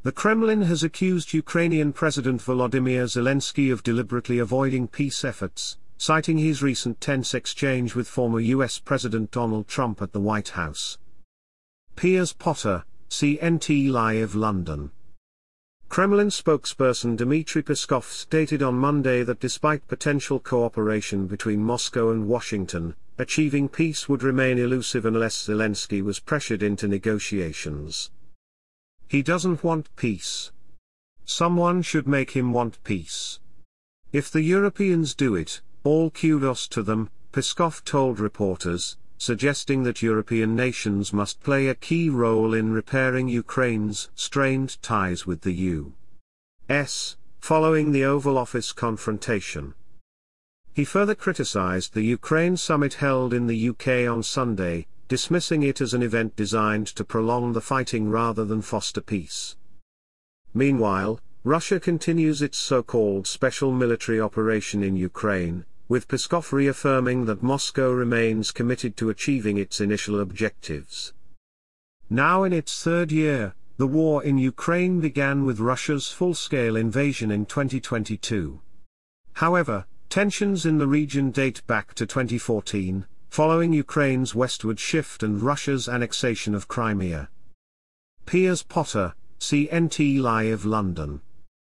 The Kremlin has accused Ukrainian President Volodymyr Zelensky of deliberately avoiding peace efforts, citing his recent tense exchange with former US President Donald Trump at the White House. Piers Potter, CNT Live, London. Kremlin spokesperson Dmitry Peskov stated on Monday that despite potential cooperation between Moscow and Washington, achieving peace would remain elusive unless Zelensky was pressured into negotiations. He doesn't want peace. Someone should make him want peace. If the Europeans do it, all kudos to them, Peskov told reporters, suggesting that European nations must play a key role in repairing Ukraine's strained ties with the U.S., following the Oval Office confrontation. He further criticized the Ukraine summit held in the UK on Sunday, dismissing it as an event designed to prolong the fighting rather than foster peace. Meanwhile, Russia continues its so-called special military operation in Ukraine, with Peskov reaffirming that Moscow remains committed to achieving its initial objectives. Now in its third year, the war in Ukraine began with Russia's full-scale invasion in 2022. However, tensions in the region date back to 2014, following Ukraine's westward shift and Russia's annexation of Crimea. Piers Potter, CNT Live, London.